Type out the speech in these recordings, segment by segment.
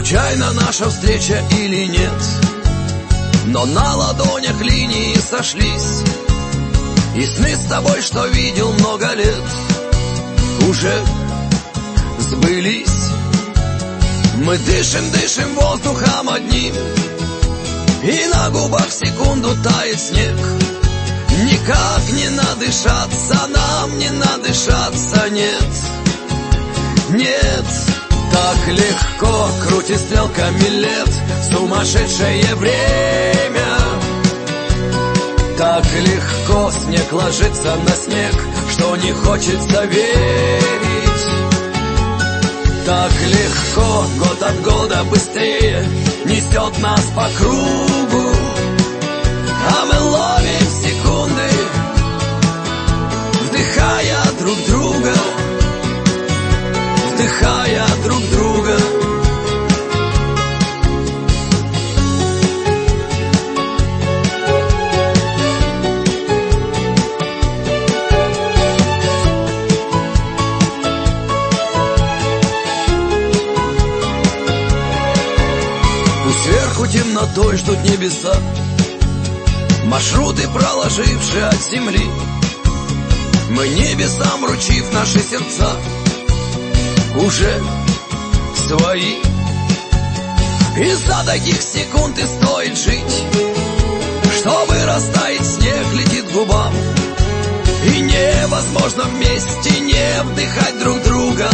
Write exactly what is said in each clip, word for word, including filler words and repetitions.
случайна наша встреча или нет, но на ладонях линии сошлись, и сны с тобой, что видел много лет, уже сбылись. Мы дышим, дышим воздухом одним, и на губах секунду тает снег. Никак не надышаться, нам не надышаться, нет, нет. Так легко крутит стрелками лет сумасшедшее время. Так легко снег ложится на снег, что не хочется верить. Так легко год от года быстрее несет нас по кругу, а мы ловим секунды, вдыхая друг друга, вдыхая друг друга. Сверху темнотой ждут небеса, маршруты, проложившие от земли. Мы небесам вручив наши сердца, уже свои. Из-за таких секунд и стоит жить, чтобы растает снег, летит к губам, и невозможно вместе не вдыхать друг друга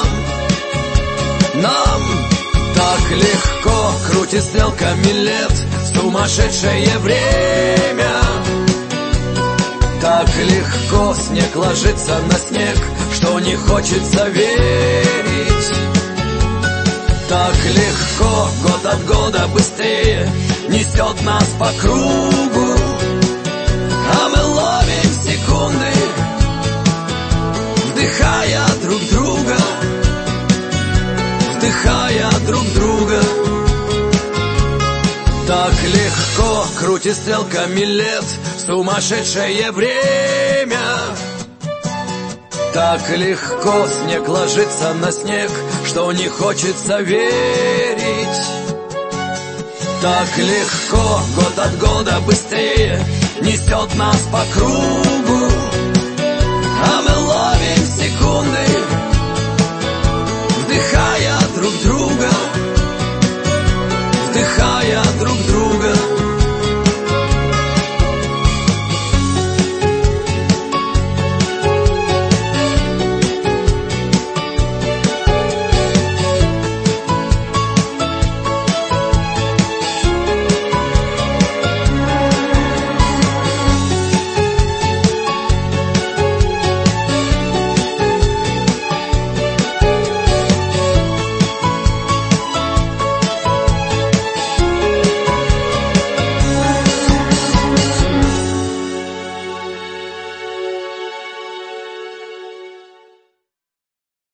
нам. Нам так легко крутит стрелками лет сумасшедшее время. Так легко снег ложится на снег, что не хочется верить. Так легко год от года быстрее несет нас по кругу, а мы ловим секунды, вдыхая друг друга, вдыхая друг друга. Так легко крутит стрелками лет сумасшедшее время. Так легко снег ложится на снег, что не хочется верить. Так легко год от года быстрее несет нас по кругу, а мы ловим секунды,